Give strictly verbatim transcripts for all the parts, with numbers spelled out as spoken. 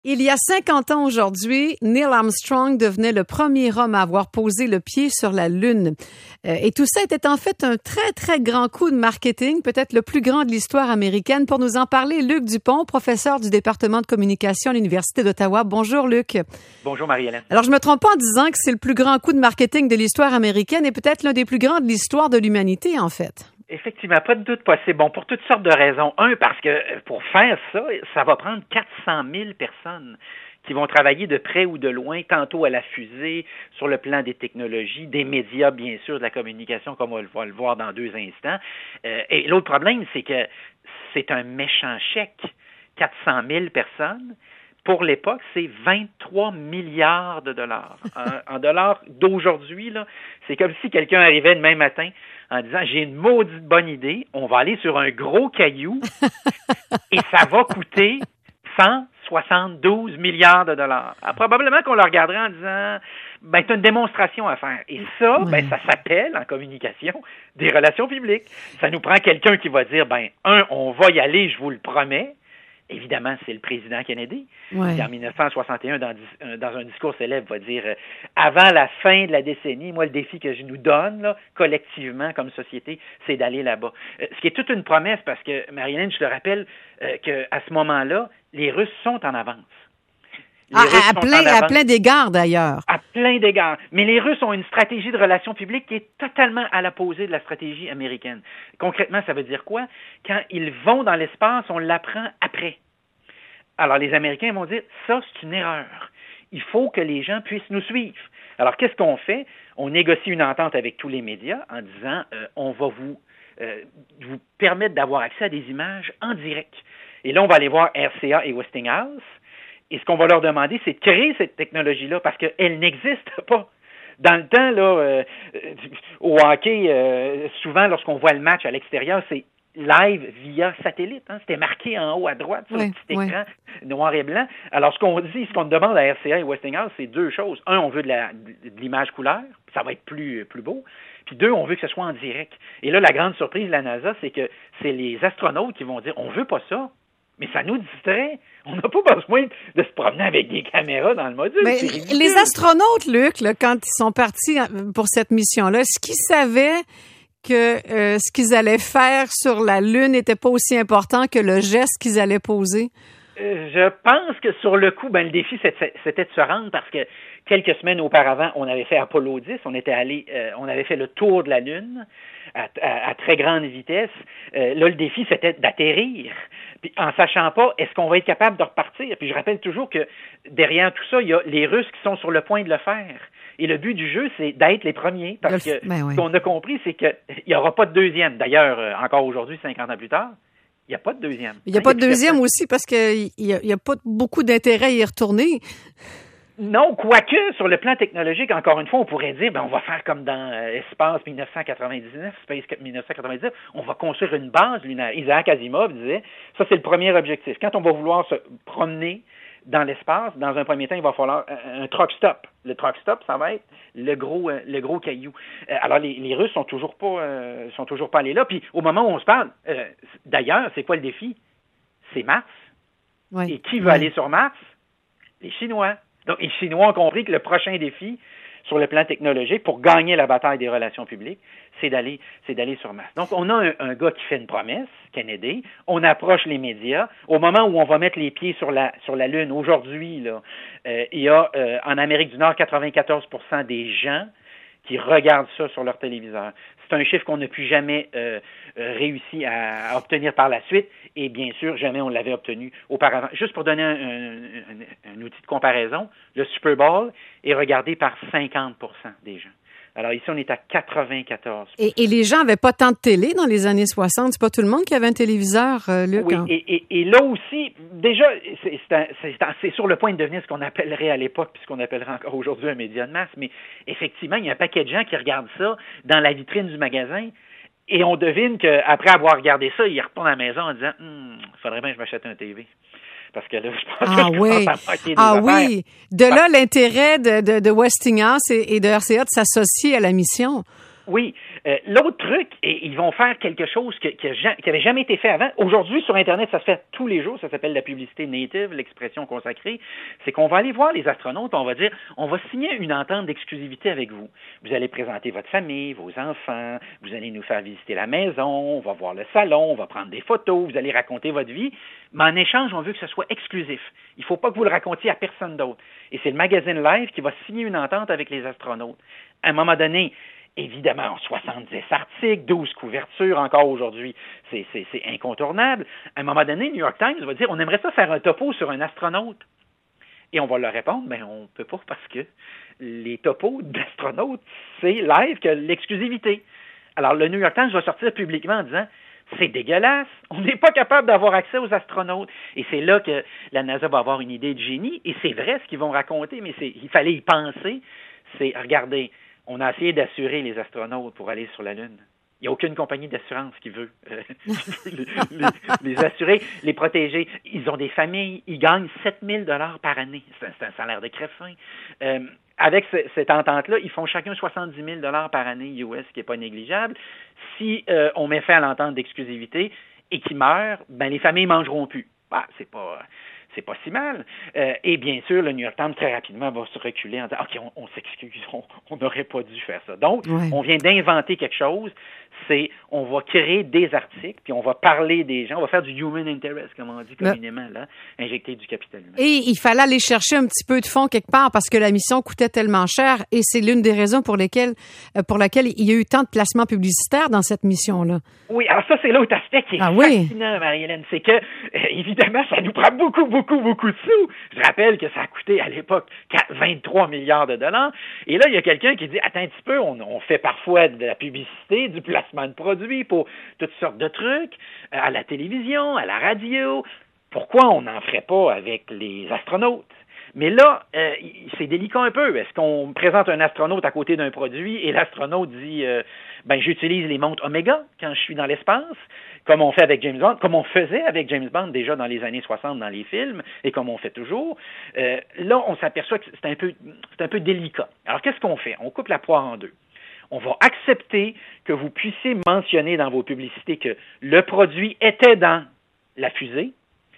Il y a cinquante ans aujourd'hui, Neil Armstrong devenait le premier homme à avoir posé le pied sur la Lune. Euh, et tout ça était en fait un très, très grand coup de marketing, peut-être le plus grand de l'histoire américaine. Pour nous en parler, Luc Dupont, professeur du département de communication à l'Université d'Ottawa. Bonjour, Luc. Bonjour, Marie-Hélène. Alors, je me trompe pas en disant que c'est le plus grand coup de marketing de l'histoire américaine et peut-être l'un des plus grands de l'histoire de l'humanité, en fait. Effectivement, pas de doute possible. Bon, pour toutes sortes de raisons. Un, parce que pour faire ça, ça va prendre quatre cent mille personnes qui vont travailler de près ou de loin, tantôt à la fusée, sur le plan des technologies, des médias, bien sûr, de la communication, comme on va le voir dans deux instants. Euh, et l'autre problème, c'est que c'est un méchant chèque. quatre cent mille personnes. Pour l'époque, c'est vingt-trois milliards de dollars. En, en dollars d'aujourd'hui, là, c'est comme si quelqu'un arrivait demain matin en disant « J'ai une maudite bonne idée, on va aller sur un gros caillou et ça va coûter cent soixante-douze milliards de dollars. » Alors, probablement qu'on le regarderait en disant « Ben, c'est une démonstration à faire. » Et ça, oui. ben, ça s'appelle, en communication, des relations publiques. Ça nous prend quelqu'un qui va dire « Ben, un, on va y aller, je vous le promets. » Évidemment, c'est le président Kennedy, ouais. qui en dix-neuf cent soixante et un, dans, dans un discours célèbre, va dire euh, « Avant la fin de la décennie, moi, le défi que je nous donne, là, collectivement, comme société, c'est d'aller là-bas. Euh, » Ce qui est toute une promesse, parce que, Marie-Hélène, je te rappelle euh, qu'à ce moment-là, les Russes sont en avance. À, à, plein, à plein d'égards, d'ailleurs. À plein d'égards. Mais les Russes ont une stratégie de relations publiques qui est totalement à l'opposé de la stratégie américaine. Concrètement, ça veut dire quoi? Quand ils vont dans l'espace, on l'apprend après. Alors, les Américains vont dire, ça, c'est une erreur. Il faut que les gens puissent nous suivre. Alors, qu'est-ce qu'on fait? On négocie une entente avec tous les médias en disant, euh, on va vous, euh, vous permettre d'avoir accès à des images en direct. Et là, on va aller voir R C A et Westinghouse. Et ce qu'on va leur demander, c'est de créer cette technologie-là parce qu'elle n'existe pas. Dans le temps, là, euh, au hockey, euh, souvent, lorsqu'on voit le match à l'extérieur, c'est live via satellite. Hein? C'était marqué en haut à droite sur oui, le petit écran oui. noir et blanc. Alors, ce qu'on dit, ce qu'on demande à R C A et Westinghouse, c'est deux choses. Un, on veut de, la, de l'image couleur, ça va être plus, plus beau. Puis deux, on veut que ce soit en direct. Et là, la grande surprise de la NASA, c'est que c'est les astronautes qui vont dire, on veut pas ça. Mais ça nous distrait. On n'a pas besoin de se promener avec des caméras dans le module. Mais les astronautes, Luc, là, quand ils sont partis pour cette mission-là, est-ce qu'ils savaient que euh, ce qu'ils allaient faire sur la Lune n'était pas aussi important que le geste qu'ils allaient poser? Euh, je pense que sur le coup, ben, le défi, c'était de se rendre parce que quelques semaines auparavant, on avait fait Apollo dix, on était allé, euh, on avait fait le tour de la Lune à, à, à très grande vitesse. Euh, là, le défi, c'était d'atterrir. Puis en sachant pas, est-ce qu'on va être capable de repartir? Puis je rappelle toujours que derrière tout ça, il y a les Russes qui sont sur le point de le faire. Et le but du jeu, c'est d'être les premiers. Parce que ben oui. ce qu'on a compris, c'est qu'il n'y aura pas de deuxième. D'ailleurs, encore aujourd'hui, cinquante ans plus tard, il n'y a pas de deuxième. Il n'y a hein, pas de deuxième aussi parce qu'il n'y a, a pas beaucoup d'intérêt à y retourner. Non, quoique, sur le plan technologique, encore une fois, on pourrait dire, ben, on va faire comme dans euh, Espace dix-neuf cent quatre-vingt-dix-neuf, Space dix-neuf cent quatre-vingt-dix-neuf, on va construire une base lunaire. Isaac Asimov disait, ça c'est le premier objectif. Quand on va vouloir se promener dans l'espace, dans un premier temps, il va falloir un, un truck stop. Le truck stop, ça va être le gros, euh, le gros caillou. Euh, alors, les, les Russes sont toujours pas, euh, sont toujours pas allés là. Puis, au moment où on se parle, euh, d'ailleurs, c'est quoi le défi? C'est Mars. Oui. Et qui veut oui. aller sur Mars? Les Chinois. Donc, les Chinois ont compris que le prochain défi sur le plan technologique pour gagner la bataille des relations publiques, c'est d'aller, c'est d'aller sur Mars. Donc, on a un, un gars qui fait une promesse, Kennedy, on approche les médias. Au moment où on va mettre les pieds sur la, sur la Lune, aujourd'hui, là, euh, il y a euh, en Amérique du Nord quatre-vingt-quatorze pour cent des gens qui regardent ça sur leur téléviseur. C'est un chiffre qu'on n'a plus jamais euh, réussi à, à obtenir par la suite et bien sûr, jamais on l'avait obtenu auparavant. Juste pour donner un, un, un, un outil de comparaison, le Super Bowl est regardé par cinquante pour cent des gens. Alors ici, on est à quatre-vingt-quatorze pour cent. Et, et les gens n'avaient pas tant de télé dans les années soixante. C'est pas tout le monde qui avait un téléviseur, euh, Luc. Oui, hein? et, et, et là aussi, déjà, c'est, c'est, un, c'est, un, c'est sur le point de devenir ce qu'on appellerait à l'époque, puis ce qu'on appellerait encore aujourd'hui un média de masse, mais effectivement, il y a un paquet de gens qui regardent ça dans la vitrine du magasin, et on devine qu'après avoir regardé ça, ils retournent à la maison en disant hum, « il faudrait bien que je m'achète un T V ». Parce que là, je pense ah, que je oui. commence à manquer des Ah affaires. oui, de là l'intérêt de, de, de Westinghouse et, et de R C A de s'associer à la mission. Oui, Euh, l'autre truc, et ils vont faire quelque chose que, qui n'avait jamais été fait avant. Aujourd'hui, sur Internet, ça se fait tous les jours. Ça s'appelle la publicité native, l'expression consacrée. C'est qu'on va aller voir les astronautes, on va dire, on va signer une entente d'exclusivité avec vous. Vous allez présenter votre famille, vos enfants, vous allez nous faire visiter la maison, on va voir le salon, on va prendre des photos, vous allez raconter votre vie. Mais en échange, on veut que ce soit exclusif. Il ne faut pas que vous le racontiez à personne d'autre. Et c'est le magazine Live qui va signer une entente avec les astronautes. À un moment donné, évidemment, soixante-dix articles, douze couvertures, encore aujourd'hui, c'est, c'est, c'est incontournable. À un moment donné, le New York Times va dire, on aimerait ça faire un topo sur un astronaute. Et on va leur répondre, ben on ne peut pas parce que les topos d'astronautes, c'est Live que l'exclusivité. Alors, le New York Times va sortir publiquement en disant, c'est dégueulasse, on n'est pas capable d'avoir accès aux astronautes. Et c'est là que la NASA va avoir une idée de génie, et c'est vrai ce qu'ils vont raconter, mais c'est, il fallait y penser. C'est, regardez, on a essayé d'assurer les astronautes pour aller sur la Lune. Il n'y a aucune compagnie d'assurance qui veut, euh, les, les, les assurer, les protéger. Ils ont des familles, ils gagnent sept mille dollars par année. C'est un, c'est un salaire de crève-faim. Euh, avec ce, cette entente-là, ils font chacun soixante-dix mille dollars par année U S, ce qui n'est pas négligeable. Si euh, on met fin à l'entente d'exclusivité et qu'ils meurent, ben les familles ne mangeront plus. Bah, c'est pas... C'est pas si mal. Euh, et bien sûr, le New York Times, très rapidement, va se reculer en disant « OK, on, on s'excuse, on n'aurait pas dû faire ça. » Donc, ouais. On vient d'inventer quelque chose, c'est on va créer des articles, puis on va parler des gens, on va faire du human interest, comme on dit communément, là, injecter du capital humain. Et il fallait aller chercher un petit peu de fonds quelque part parce que la mission coûtait tellement cher, et c'est l'une des raisons pour lesquelles, pour laquelle il y a eu tant de placements publicitaires dans cette mission-là. Oui, alors ça, c'est l'autre aspect qui est ah, fascinant, oui. Marie-Hélène, c'est que, euh, évidemment, ça nous prend beaucoup, beaucoup, beaucoup de sous. Je rappelle que ça a coûté à l'époque vingt-trois milliards de dollars. Et là, il y a quelqu'un qui dit, attends un petit peu, on, on fait parfois de la publicité, du placement de produits pour toutes sortes de trucs, euh, à la télévision, à la radio. Pourquoi on n'en ferait pas avec les astronautes? Mais là, euh, c'est délicat un peu. Est-ce qu'on présente un astronaute à côté d'un produit et l'astronaute dit euh, ben j'utilise les montres Omega quand je suis dans l'espace, comme on fait avec James Bond, comme on faisait avec James Bond déjà dans les années soixante dans les films et comme on fait toujours. Euh, là, on s'aperçoit que c'est un peu c'est un peu délicat. Alors qu'est-ce qu'on fait? On coupe la poire en deux. On va accepter que vous puissiez mentionner dans vos publicités que le produit était dans la fusée.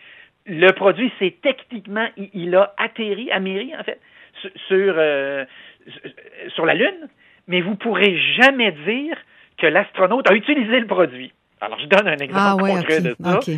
Le produit, c'est techniquement, il, il a atterri, améri, en fait, sur, sur, euh, sur la Lune, mais vous ne pourrez jamais dire que l'astronaute a utilisé le produit. Alors, je donne un exemple ah, ouais, concret okay, de ça. Okay.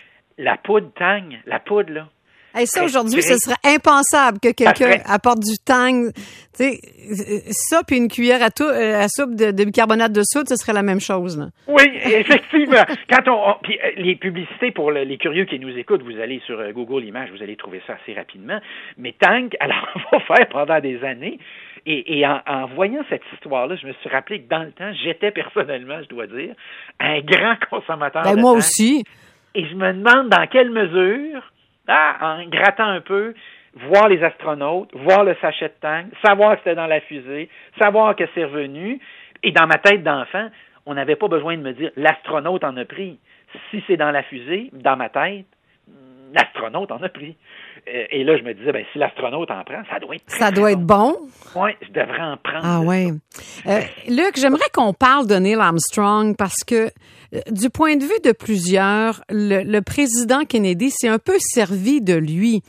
La poudre Tang, la poudre, là. Et ça, aujourd'hui, ce serait impensable que quelqu'un serait... apporte du Tang. Tu sais, ça, puis une cuillère à, tout, à soupe de, de bicarbonate de soude, ce serait la même chose, là. Oui, effectivement. Quand on, on puis, les publicités, pour le, les curieux qui nous écoutent, vous allez sur Google Images, vous allez trouver ça assez rapidement. Mais Tang, alors, on va faire pendant des années. Et, et en, en voyant cette histoire-là, je me suis rappelé que dans le temps, j'étais personnellement, je dois dire, un grand consommateur ben, de moi Tang. aussi. Et je me demande dans quelle mesure... Ah, en grattant un peu, voir les astronautes, voir le sachet de Tang, savoir que c'était dans la fusée, savoir que c'est revenu. Et dans ma tête d'enfant, on n'avait pas besoin de me dire l'astronaute en a pris. Si c'est dans la fusée, dans ma tête, l'astronaute en a pris. Et là, je me disais, ben si l'astronaute en prend, ça doit être très, Ça doit être bon. bon. Oui, je devrais en prendre. Ah oui. Euh, Luc, j'aimerais qu'on parle de Neil Armstrong parce que euh, du point de vue de plusieurs, le, le président Kennedy s'est un peu servi de lui.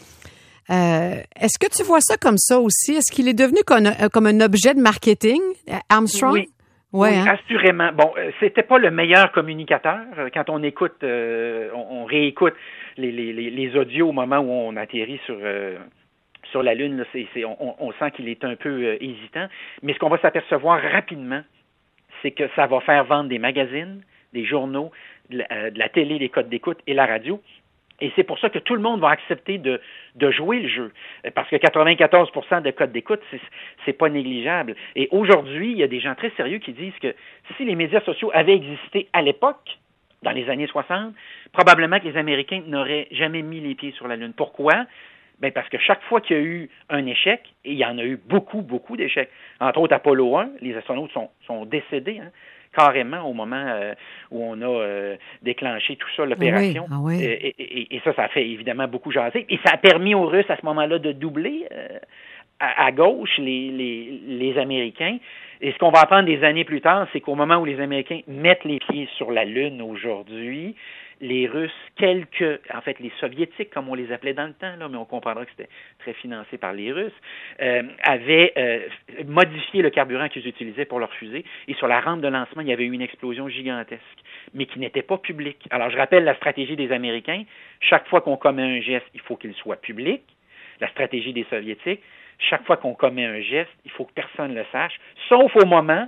Euh, est-ce que tu vois ça comme ça aussi? Est-ce qu'il est devenu comme, comme un objet de marketing, Armstrong? Oui. Ouais, oui, hein? Assurément. Bon, c'était pas le meilleur communicateur. Quand on écoute, euh, on, on réécoute les, les, les audios au moment où on atterrit sur euh, sur la Lune, là, c'est, c'est, on, on sent qu'il est un peu euh, hésitant. Mais ce qu'on va s'apercevoir rapidement, c'est que ça va faire vendre des magazines, des journaux, de la, euh, de la télé, les codes d'écoute et la radio. Et c'est pour ça que tout le monde va accepter de, de jouer le jeu. Parce que quatre-vingt-quatorze pour cent de codes d'écoute, c'est, c'est pas négligeable. Et aujourd'hui, il y a des gens très sérieux qui disent que si les médias sociaux avaient existé à l'époque, dans les années soixante, probablement que les Américains n'auraient jamais mis les pieds sur la Lune. Pourquoi? Ben parce que chaque fois qu'il y a eu un échec, et il y en a eu beaucoup, beaucoup d'échecs, entre autres Apollo un, les astronautes sont, sont décédés, hein, carrément au moment euh, où on a euh, déclenché tout ça, l'opération. Ah oui, ah oui. Et, et, et ça, ça a fait évidemment beaucoup jaser. Et ça a permis aux Russes à ce moment-là de doubler euh, à, à gauche, les, les, les Américains, et ce qu'on va apprendre des années plus tard, c'est qu'au moment où les Américains mettent les pieds sur la Lune aujourd'hui, les Russes, quelques, en fait les Soviétiques, comme on les appelait dans le temps, là, mais on comprendra que c'était très financé par les Russes, euh, avaient euh, modifié le carburant qu'ils utilisaient pour leur fusée, et sur la rampe de lancement, il y avait eu une explosion gigantesque, mais qui n'était pas publique. Alors, je rappelle la stratégie des Américains, chaque fois qu'on commet un geste, il faut qu'il soit public. La stratégie des Soviétiques, chaque fois qu'on commet un geste, il faut que personne ne le sache, sauf au moment,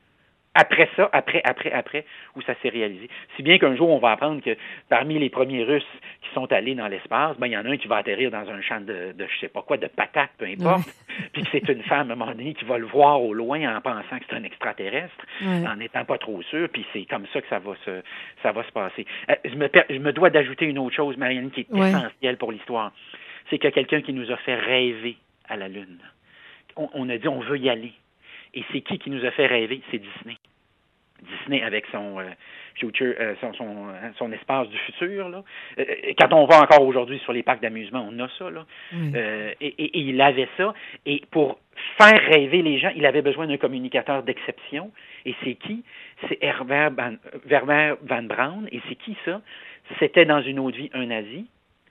après ça, après, après, après, où ça s'est réalisé. Si bien qu'un jour, on va apprendre que parmi les premiers Russes qui sont allés dans l'espace, ben, il y en a un qui va atterrir dans un champ de, de je sais pas quoi, de patates, peu importe, ouais. Puis que c'est une femme, à un moment donné, qui va le voir au loin en pensant que c'est un extraterrestre, ouais. En n'étant pas trop sûr, puis c'est comme ça que ça va se, ça va se passer. Euh, je, me, je me dois d'ajouter une autre chose, Marianne, qui est ouais. essentielle pour l'histoire. C'est qu'il y a quelqu'un qui nous a fait rêver à la Lune. On, on a dit, on veut y aller. Et c'est qui qui nous a fait rêver? C'est Disney. Disney avec son euh, future, euh, son, son, son espace du futur. Là. Euh, quand on va encore aujourd'hui sur les parcs d'amusement, on a ça. Là. Mm. Euh, et, et, et il avait ça. Et pour faire rêver les gens, il avait besoin d'un communicateur d'exception. Et c'est qui? C'est Herbert Van, Herbert Van Braun. Et c'est qui ça? C'était dans une autre vie un nazi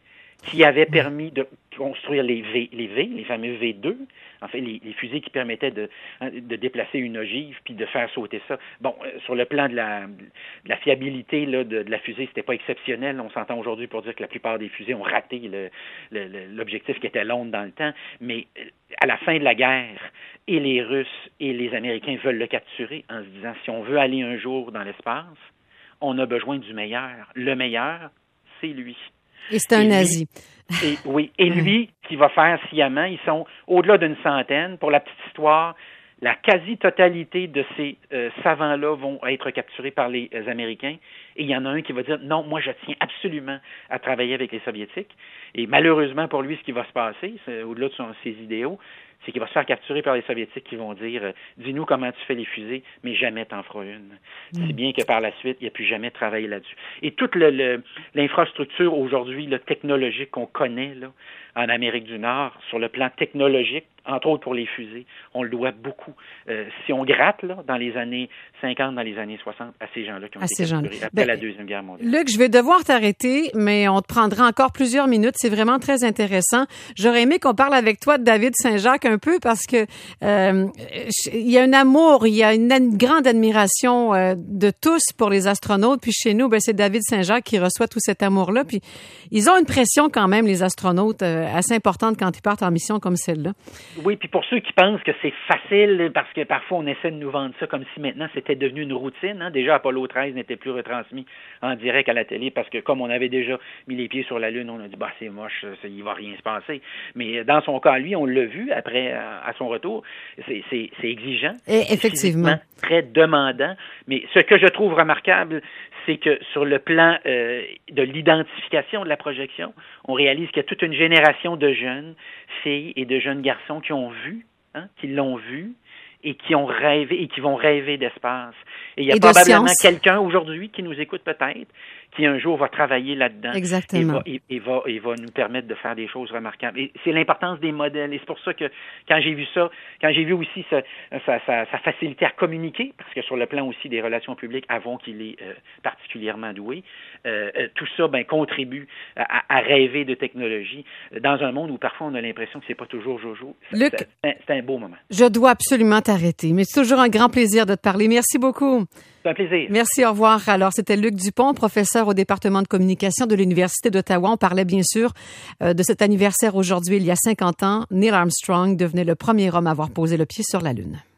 qui avait permis de construire les V, les V, les fameux V deux, en fait, les, les fusées qui permettaient de, de déplacer une ogive puis de faire sauter ça. Bon, euh, sur le plan de la, de la fiabilité là, de, de la fusée, c'était pas exceptionnel. On s'entend aujourd'hui pour dire que la plupart des fusées ont raté le, le, le, l'objectif qui était Londres dans le temps, mais à la fin de la guerre, et les Russes et les Américains veulent le capturer en se disant, si on veut aller un jour dans l'espace, on a besoin du meilleur. Le meilleur, c'est lui. Et c'est un et nazi. Lui, et, oui, et lui, qui va faire sciemment, ils sont au-delà d'une centaine. Pour la petite histoire, la quasi-totalité de ces euh, savants-là vont être capturés par les euh, Américains. Et il y en a un qui va dire, non, moi, je tiens absolument à travailler avec les Soviétiques. Et malheureusement pour lui, ce qui va se passer, c'est, au-delà de son, ses idéaux, c'est qu'il va se faire capturer par les Soviétiques qui vont dire euh, « Dis-nous comment tu fais les fusées, mais jamais t'en feras une. Mm. » Si bien que par la suite, il n'a plus jamais travaillé là-dessus. Et toute le, le, l'infrastructure aujourd'hui, le technologique qu'on connaît là, en Amérique du Nord, sur le plan technologique, entre autres pour les fusées, on le doit beaucoup. Euh, si on gratte là, dans les années cinquante, dans les années soixante, à ces gens-là qui ont à été capturés après ben, la Deuxième Guerre mondiale. Luc, je vais devoir t'arrêter, mais on te prendra encore plusieurs minutes. C'est vraiment très intéressant. J'aurais aimé qu'on parle avec toi de David Saint-Jacques un peu parce que euh, il y a un amour, il y a une, une grande admiration euh, de tous pour les astronautes. Puis chez nous, ben, c'est David Saint-Jacques qui reçoit tout cet amour-là. Puis ils ont une pression quand même, les astronautes, euh, assez importante quand ils partent en mission comme celle-là. Oui, puis pour ceux qui pensent que c'est facile, parce que parfois on essaie de nous vendre ça comme si maintenant c'était devenu une routine. Hein? Déjà, Apollo treize n'était plus retransmis en direct à la télé parce que comme on avait déjà mis les pieds sur la Lune, on a dit bah c'est moche, ça, il va rien se passer. Mais dans son cas, lui, on l'a vu après à son retour, c'est, c'est, c'est exigeant, et effectivement, très demandant. Mais ce que je trouve remarquable, c'est que sur le plan euh, de l'identification de la projection, on réalise qu'il y a toute une génération de jeunes filles et de jeunes garçons qui ont vu, hein, qui l'ont vu et qui ont rêvé et qui vont rêver d'espace. Et il y a et probablement quelqu'un aujourd'hui qui nous écoute peut-être, qui un jour va travailler là-dedans. Exactement. Et va, et, et va, et va nous permettre de faire des choses remarquables. Et c'est l'importance des modèles. Et c'est pour ça que quand j'ai vu ça, quand j'ai vu aussi sa, sa, sa, sa facilité à communiquer, parce que sur le plan aussi des relations publiques, avouons qu'il est euh, particulièrement doué, euh, euh, tout ça ben, contribue à, à rêver de technologie dans un monde où parfois on a l'impression que c'est pas toujours jojo. Luc, c'est, c'est, c'est un beau moment. Je dois absolument t'arrêter, mais c'est toujours un grand plaisir de te parler. Merci beaucoup. C'est un plaisir. Merci, au revoir. Alors, c'était Luc Dupont, professeur au département de communication de l'Université d'Ottawa. On parlait bien sûr euh, de cet anniversaire aujourd'hui, il y a cinquante ans. Neil Armstrong devenait le premier homme à avoir posé le pied sur la Lune.